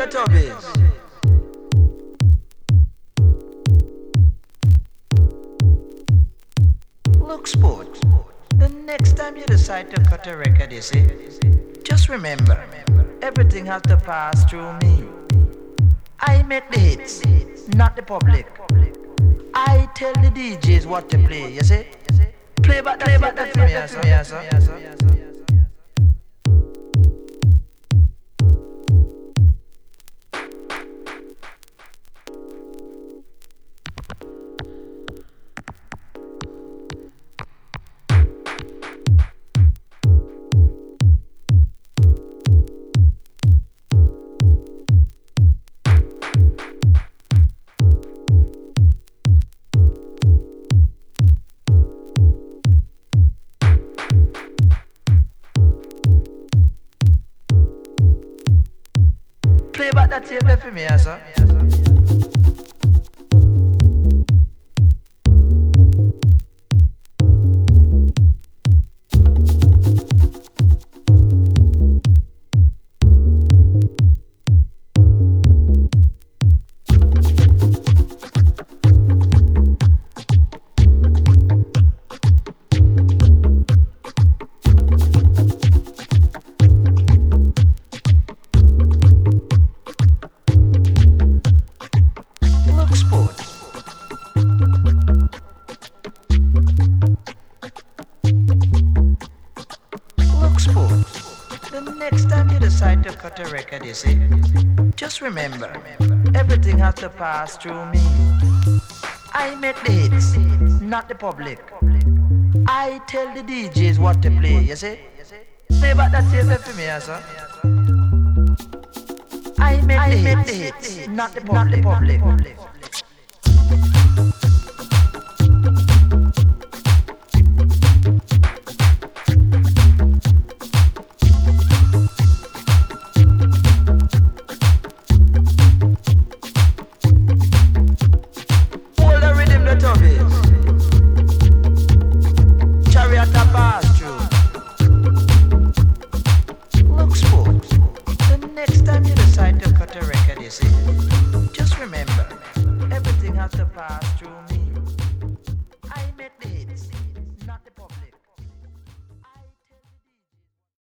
the tubbies. Look, sport, the next time you decide to cut a record, you see, just remember, everything has to pass through me. I make the hits, not the public. I tell the DJs what to play, you see. Play back that for me, yes, sir. Play back that tape for me, yes, sir. The next time you decide to cut a record, you see, just remember, everything has to pass through me. I make the hits, not the public. I tell the DJs what to play, you see. Play back that tape for me, yes, sir. I make the hits, not the public. Just remember, everything has to pass through